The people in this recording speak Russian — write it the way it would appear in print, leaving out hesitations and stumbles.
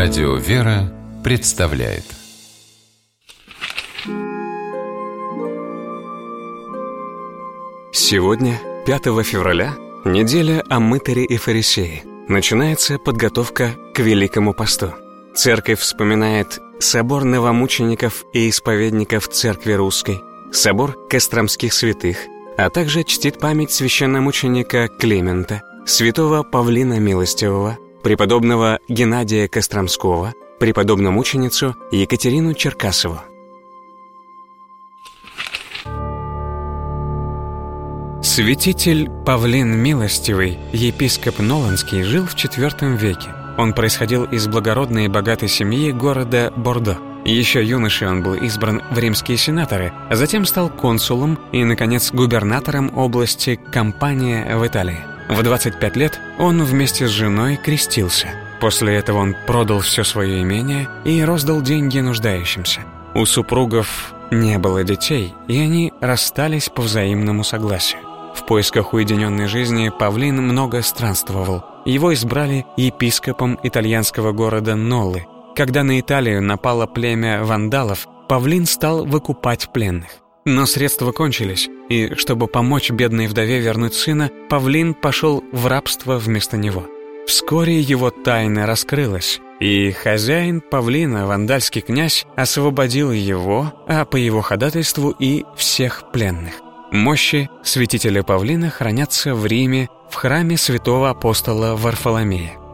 Радио «Вера» представляет. Сегодня, 5 февраля, неделя о мытаре и фарисее. Начинается подготовка к Великому посту. Церковь вспоминает собор новомучеников и исповедников Церкви Русской, собор Костромских святых, а также чтит память священномученика Климента, святого Павлина Милостивого, преподобного Геннадия Костромского, преподобномученицу Екатерину Черкасову. Святитель Павлин Милостивый, епископ Ноланский, жил в IV веке. Он происходил из благородной и богатой семьи города Бордо. Еще юношей он был избран в римские сенаторы, а затем стал консулом и, наконец, губернатором области Кампания в Италии. В 25 лет он вместе с женой крестился. После этого он продал все свое имение и роздал деньги нуждающимся. У супругов не было детей, и они расстались по взаимному согласию. В поисках уединенной жизни Павлин много странствовал. Его избрали епископом итальянского города Ноллы. Когда на Италию напало племя вандалов, Павлин стал выкупать пленных. Но средства кончились, и чтобы помочь бедной вдове вернуть сына, Павлин пошел в рабство вместо него. Вскоре его тайна раскрылась, и хозяин Павлина, вандальский князь, освободил его, а по его ходатайству и всех пленных. Мощи святителя Павлина хранятся в Риме в храме святого апостола Варфоломея.